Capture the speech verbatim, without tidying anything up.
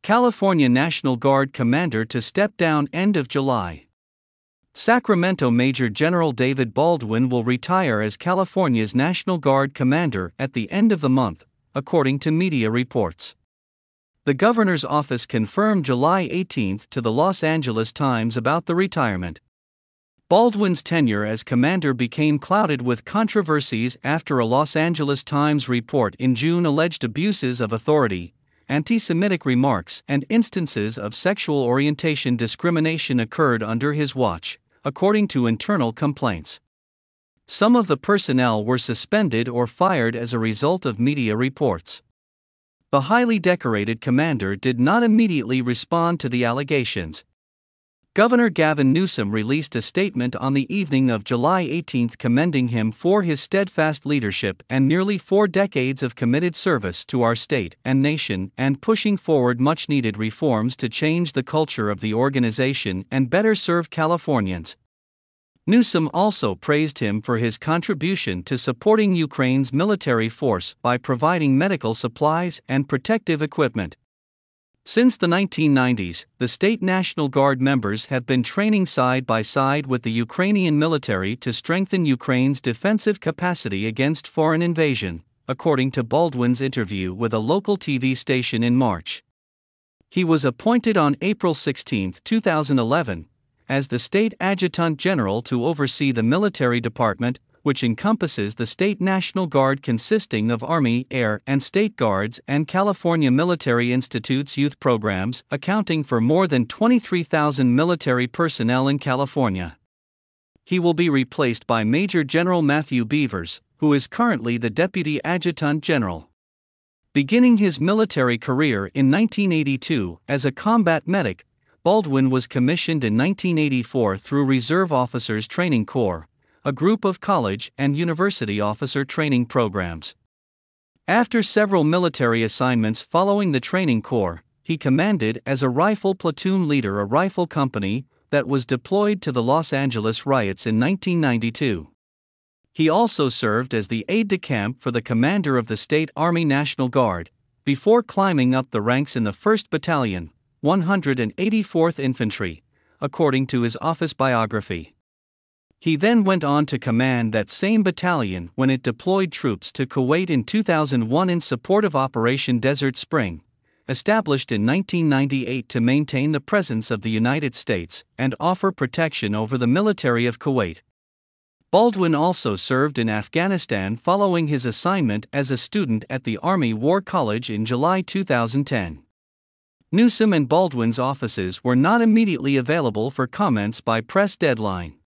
California National Guard commander to step down end of July. Sacramento Major General David Baldwin will retire as California's National Guard commander at the end of the month, according to media reports. The governor's office confirmed July eighteenth to the Los Angeles Times about the retirement. Baldwin's tenure as commander became clouded with controversies after a Los Angeles Times report in June alleged abuses of authority, anti-Semitic remarks, and instances of sexual orientation discrimination occurred under his watch, according to internal complaints. Some of the personnel were suspended or fired as a result of media reports. The highly decorated commander did not immediately respond to the allegations. Governor Gavin Newsom released a statement on the evening of July eighteenth commending him for his steadfast leadership and nearly four decades of committed service to our state and nation, and pushing forward much-needed reforms to change the culture of the organization and better serve Californians. Newsom also praised him for his contribution to supporting Ukraine's military force by providing medical supplies and protective equipment. Since the nineteen nineties, the state National Guard members have been training side by side with the Ukrainian military to strengthen Ukraine's defensive capacity against foreign invasion, according to Baldwin's interview with a local T V station in March. He was appointed on April sixteenth, two thousand eleven, as the state adjutant general to oversee the military department, which encompasses the state National Guard consisting of Army, Air, and State Guards and California Military Institute's youth programs, accounting for more than twenty-three thousand military personnel in California. He will be replaced by Major General Matthew Beavers, who is currently the Deputy Adjutant General. Beginning his military career in nineteen eighty-two as a combat medic, Baldwin was commissioned in nineteen eighty-four through Reserve Officers Training Corps, a group of college and university officer training programs. After several military assignments following the training corps, he commanded as a rifle platoon leader a rifle company that was deployed to the Los Angeles riots in nineteen ninety-two. He also served as the aide-de-camp for the commander of the State Army National Guard, before climbing up the ranks in the first Battalion, one hundred eighty-fourth Infantry, according to his office biography. He then went on to command that same battalion when it deployed troops to Kuwait in two thousand one in support of Operation Desert Spring, established in nineteen ninety-eight to maintain the presence of the United States and offer protection over the military of Kuwait. Baldwin also served in Afghanistan following his assignment as a student at the Army War College in July two thousand ten. Newsom and Baldwin's offices were not immediately available for comments by press deadline.